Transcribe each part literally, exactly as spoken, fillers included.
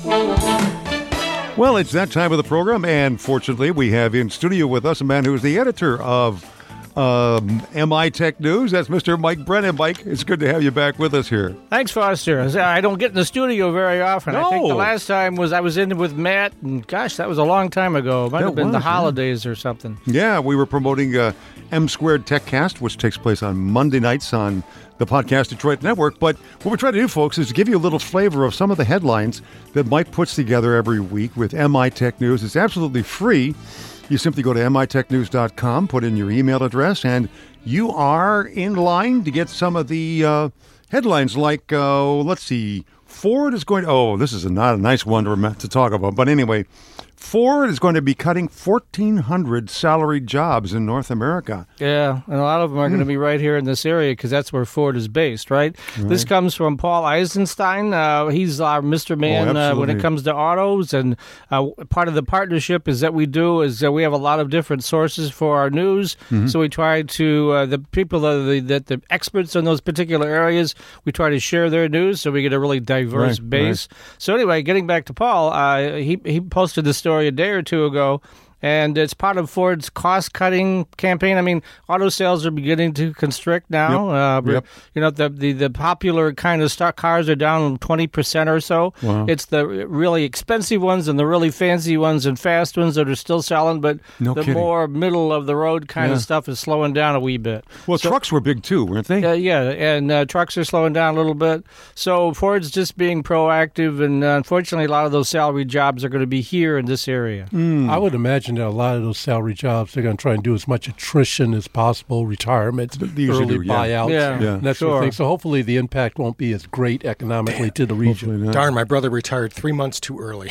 Well, it's that time of the program, and fortunately, we have in studio with us a man who is the editor of um, M I Tech News. That's Mister Mike Brennan. Mike, it's good to have you back with us here. Thanks, Foster. I don't get in the studio very often. No. I think the last time was I was in with Matt, and gosh, that was a long time ago. It might That have been was, the yeah. holidays or something. Yeah, we were promoting uh, M Squared TechCast, which takes place on Monday nights on the Podcast Detroit Network. But what we're trying to do, folks, is to give you a little flavor of some of the headlines that Mike puts together every week with M I Tech News. It's absolutely free. You simply go to M I tech news dot com, put in your email address, and you are in line to get some of the uh, headlines like, uh, let's see, Ford is going to, oh, this is a, not a nice one to, to talk about. But anyway, Ford is going to be cutting fourteen hundred salaried jobs in North America. Yeah, and a lot of them are mm. going to be right here in this area because that's where Ford is based, right? right. This comes from Paul Eisenstein. Uh, he's our Mister Man oh, uh, when it comes to autos, and uh, part of the partnership is that we do is that we have a lot of different sources for our news. Mm-hmm. So we try to, uh, the people that are the, that the experts in those particular areas, we try to share their news so we get a really diverse right, base. Right. So anyway, getting back to Paul, uh, he, he posted this story a day or two ago, and it's part of Ford's cost-cutting campaign. I mean, auto sales are beginning to constrict now. Yep. Uh, yep. You know, the, the the popular kind of stock cars are down twenty percent or so. Wow. It's the really expensive ones and the really fancy ones and fast ones that are still selling, but no the kidding. more middle-of-the-road kind yeah. of stuff is slowing down a wee bit. Well, so, trucks were big too, weren't they? Uh, yeah, and uh, trucks are slowing down a little bit. So Ford's just being proactive, and uh, unfortunately, a lot of those salary jobs are going to be here in this area. Mm. I would imagine that a lot of those salary jobs, they're going to try and do as much attrition as possible, retirement, They early do, yeah. buyouts, Yeah, yeah. and that sure. sort of thing. So hopefully the impact won't be as great economically to the region. Darn, my brother retired three months too early.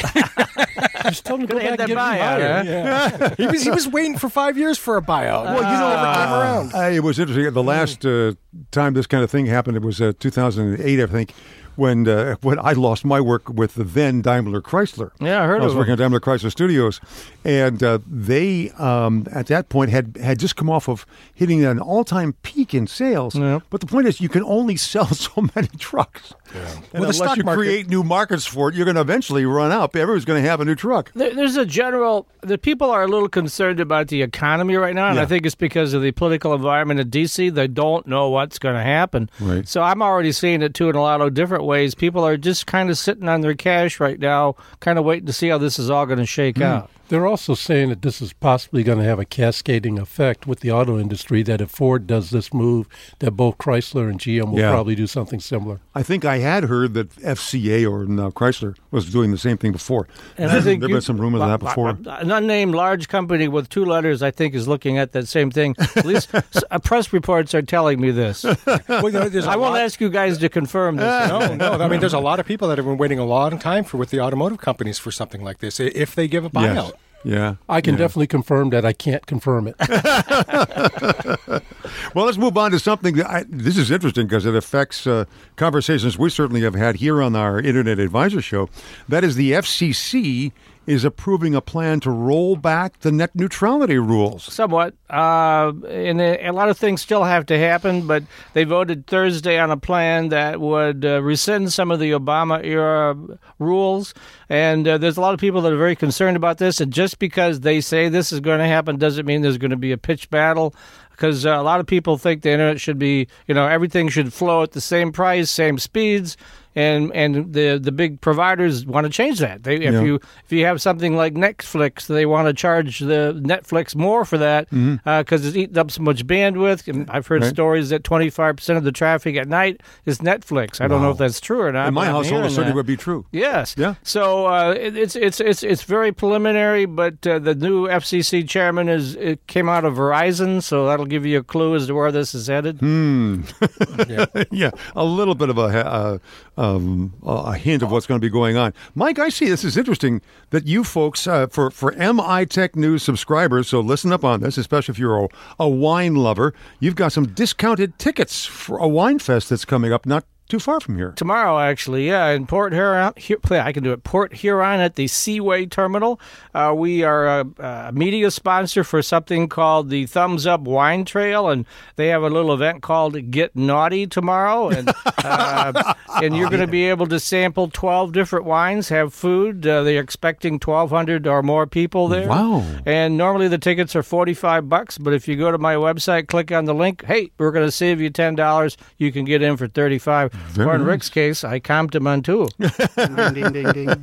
Just tell him to go Could've back had and that get buyout, rehired. Yeah. he was he was waiting for five years for a buyout. Well, you know, never came around. Uh, it was interesting. The last uh, time this kind of thing happened, it was uh, two thousand eight, I think, when uh, when I lost my work with the then Daimler Chrysler. Yeah, I heard I was of working them. at Daimler Chrysler Studios, and uh, they um, at that point had had just come off of hitting an all-time peak in sales. Yeah. But the point is, you can only sell so many trucks. Yeah. And Well, the unless stock you market- create new markets for it, you're going to eventually run out. Everyone's going to have a new truck. There, there's a general, the people are a little concerned about the economy right now, and Yeah. I think it's because of the political environment in D C. They don't know what's going to happen. Right. So I'm already seeing it, too, in a lot of different ways. People are just kind of sitting on their cash right now, kind of waiting to see how this is all going to shake Mm. out. They're also saying that this is possibly going to have a cascading effect with the auto industry, that if Ford does this move, that both Chrysler and G M will Yeah. probably do something similar. I think I had heard that F C A or now Chrysler was doing the same thing before. And I think there have you- been some rumors of that before. An unnamed large company with two letters, I think, is looking at that same thing. At least s- uh, press reports are telling me this. Well, you know, there's a I won't lot- ask you guys to confirm this. No, no. I mean, there's a lot of people that have been waiting a long time for with the automotive companies for something like this, i- if they give a buyout. Yes. Yeah. I can yeah. definitely confirm that I can't confirm it. Well, let's move on to something that I, this is interesting because it affects uh, conversations we certainly have had here on our Internet Advisor Show. That is, the F C C is approving a plan to roll back the net neutrality rules. Somewhat. Uh, and a, a lot of things still have to happen, but they voted Thursday on a plan that would uh, rescind some of the Obama-era rules. And uh, there's a lot of people that are very concerned about this. And just because they say this is going to happen doesn't mean there's going to be a pitched battle. Because uh, a lot of people think the internet should be, you know, everything should flow at the same price, same speeds. And and the the big providers want to change that. They, if Yeah. you if you have something like Netflix, they want to charge the Netflix more for that because Mm-hmm. uh, it's eating up so much bandwidth. And I've heard Right. stories that twenty-five percent of the traffic at night is Netflix. I don't know Wow. if that's true or not. In my but I'm household, it hearing certainly that. would be true. Yes. Yeah. So uh, it, it's it's it's it's very preliminary, but uh, the new F C C chairman is it came out of Verizon, so that'll give you a clue as to where this is headed. Hmm. Yeah. Yeah, a little bit of a, uh, um, a hint of what's going to be going on. Mike, I see this is interesting that you folks, uh, for, for M I Tech News subscribers, so listen up on this, especially if you're a, a wine lover, you've got some discounted tickets for a wine fest that's coming up not too far from here. Tomorrow, actually, yeah, in Port Huron. Here, I can do it. Port Huron at the Seaway Terminal. Uh, we are a, a media sponsor for something called the Thumbs Up Wine Trail, and they have a little event called Get Naughty tomorrow, and uh, and you're going to be able to sample twelve different wines, have food. Uh, they're expecting twelve hundred or more people there. Wow! And normally the tickets are forty-five bucks, but if you go to my website, click on the link. Hey, we're going to save you ten dollars. You can get in for thirty-five. Very or in nice. Rick's case, I comped him on two. Ding, ding, ding, ding.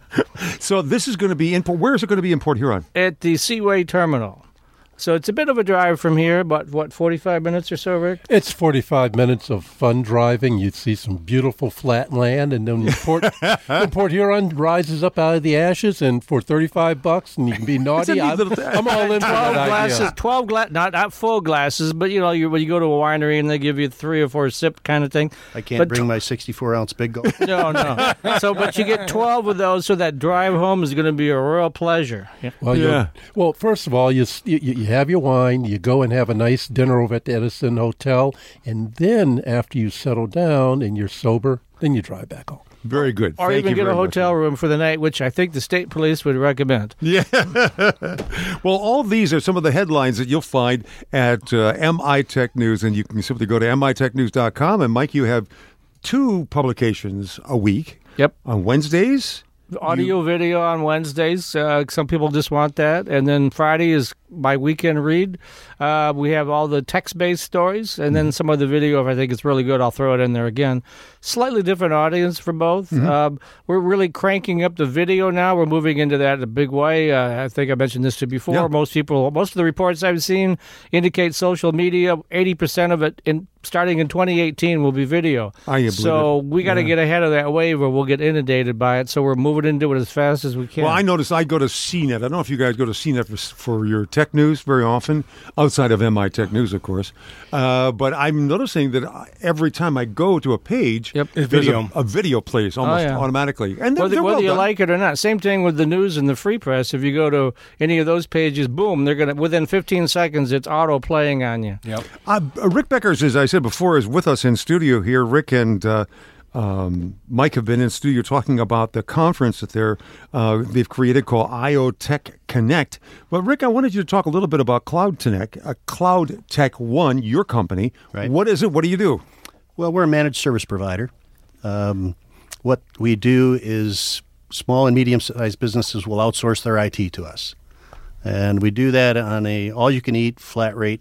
So this is going to be in. Where is it going to be in Port Huron? At the Seaway Terminal. So it's a bit of a drive from here, but what, forty-five minutes or so, Rick? It's forty-five minutes of fun driving. You'd see some beautiful flat land, and then Port, then Port Huron rises up out of the ashes, and for thirty-five bucks, and you can be naughty. neat I'm, little thing. I'm all in for twelve that glasses, idea. twelve gla- not not full glasses, but you know, you, when you go to a winery and they give you three or four sip kind of thing. I can't But bring my sixty-four ounce big gulp. No, no. So, but you get twelve of those, so that drive home is going to be a real pleasure. Yeah. Well, Yeah. yeah. Well, first of all, you, s- you you have your wine. You go and have a nice dinner over at the Edison Hotel, and then after you settle down and you're sober, then you drive back home. Very good. Or Thank even you get a very much. hotel room for the night, which I think the state police would recommend. Yeah. Well, all these are some of the headlines that you'll find at uh, M I Tech News, and you can simply go to M I tech news dot com. And Mike, you have two publications a week. Yep. On Wednesdays. Audio, video on Wednesdays. Uh, some people just want that. And then Friday is my weekend read. Uh, we have all the text-based stories, and then some of the video, if I think it's really good, I'll throw it in there again. Slightly different audience for both. Mm-hmm. Um, we're really cranking up the video now. We're moving into that in a big way. Uh, I think I mentioned this to you before. Yeah. Most people, most of the reports I've seen indicate social media, eighty percent of it in starting in twenty eighteen will be video. I believe so it. we got to Yeah. get ahead of that wave or we'll get inundated by it. So we're moving into it as fast as we can. Well, I notice I go to C net. I don't know if you guys go to C net for, for your tech news very often, outside of M I Tech News, of course. Uh, but I'm noticing that every time I go to a page, Yep. there's Video. A, a video plays almost Oh, yeah. automatically. And they're, Whether, they're whether well you done. like it or not. Same thing with the news and the free press. If you go to any of those pages, boom, they're gonna within fifteen seconds it's auto playing on you. Yep. Uh, Rick Beckers, as I said before, is with us in studio here. Rick and uh, um, Mike have been in studio talking about the conference that they're uh, they've created called I O Tech Connect. But Rick, I wanted you to talk a little bit about Cloud Tech, uh, Cloud Tech One, your company. Right. What is it? What do you do? Well, we're a managed service provider. Um, what we do is small and medium-sized businesses will outsource their I T to us. And we do that on a all-you-can-eat flat rate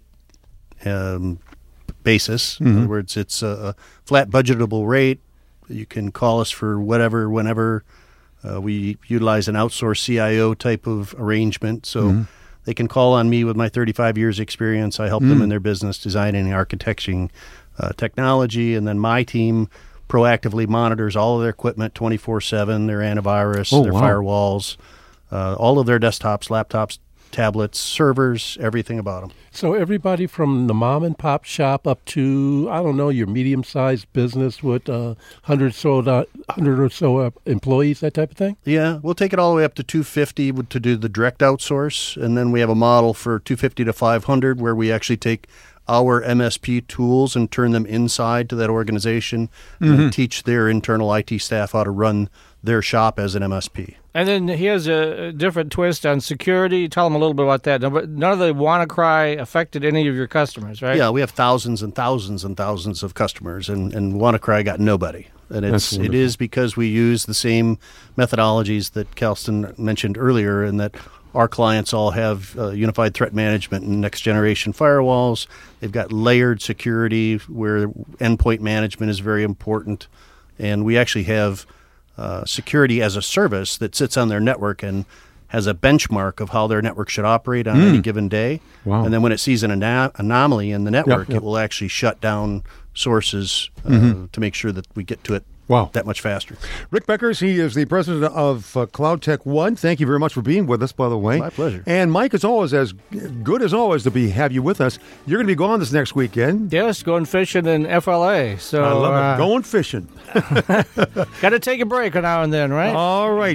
um, basis. In other words, it's a, a flat budgetable rate. You can call us for whatever, whenever. Uh, we utilize an outsourced C I O type of arrangement. So they can call on me with my thirty-five years experience. I help them in their business designing and architecting uh, technology. And then my team proactively monitors all of their equipment twenty-four seven, their antivirus, Oh, their wow. firewalls, uh, all of their desktops, laptops, tablets, servers, everything about them. So everybody from the mom and pop shop up to, I don't know, your medium-sized business with uh, one hundred, so, uh, one hundred or so uh, employees, that type of thing? Yeah, we'll take it all the way up to two fifty to do the direct outsource, and then we have a model for two fifty to five hundred where we actually take our M S P tools and turn them inside to that organization and then teach their internal I T staff how to run their shop as an M S P. And then he has a a different twist on security. Tell them a little bit about that. None of the WannaCry affected any of your customers, right? Yeah, we have thousands and thousands and thousands of customers, and, and WannaCry got nobody. And That's it's it wonderful. is because we use the same methodologies that Kelston mentioned earlier, and that our clients all have uh, unified threat management and next generation firewalls. They've got layered security where endpoint management is very important, and we actually have uh, security as a service that sits on their network and has a benchmark of how their network should operate on any given day. Wow. And then when it sees an ana- anomaly in the network, yep. it will actually shut down sources uh, to make sure that we get to it Wow. that much faster. Rick Beckers, he is the president of uh, Cloud Tech One. Thank you very much for being with us, by the way. My pleasure. And Mike, as always, as good as always to be have you with us. You're going to be gone this next weekend. Yes, going fishing in F L A. So I love uh, it. Going fishing. got to take a break now and then, right? All right.